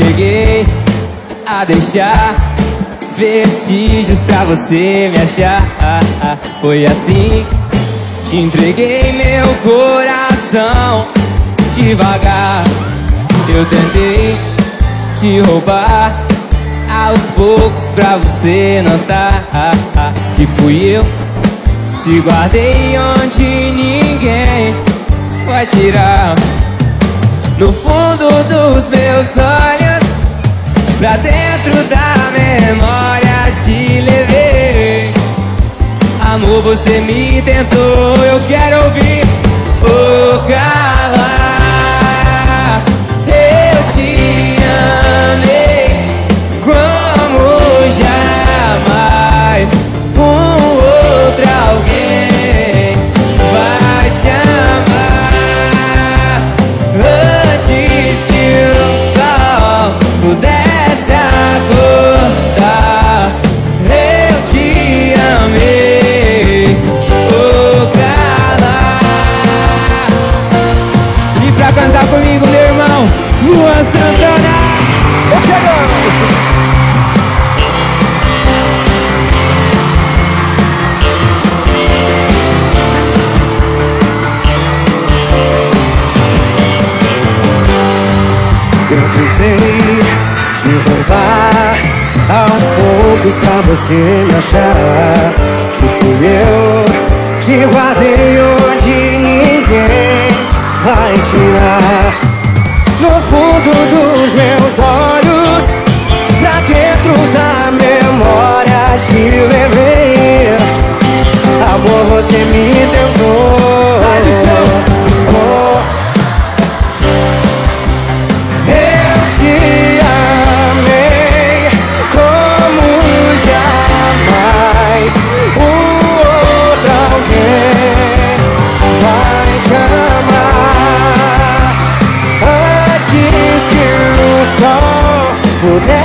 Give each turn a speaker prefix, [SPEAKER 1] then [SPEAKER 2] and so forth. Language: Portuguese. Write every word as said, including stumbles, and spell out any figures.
[SPEAKER 1] cheguei a deixar vestígios pra você me achar. Foi assim, te entreguei meu coração devagar. Eu tentei te roubar aos poucos pra você notar que fui eu. Te guardei onde ninguém vai tirar. No fundo dos meus olhos, pra dentro da memória te levei. Amor, você me tentou, eu quero ouvir o calar. Eu te amei como jamais um outro alguém vai te amar. Antes que o sol pudesse acordar, eu te amei, oh calar. E pra cantar comigo, meu irmão, Luan Santana. Eu chegando!
[SPEAKER 2] Eu tentei te roubar aos poucos pra você me achar. Que fui eu que guardei onde ninguém vai tirar. No fundo dos meus olhos, pra dentro da memória te levei. Amor, você me tentou. Pudesse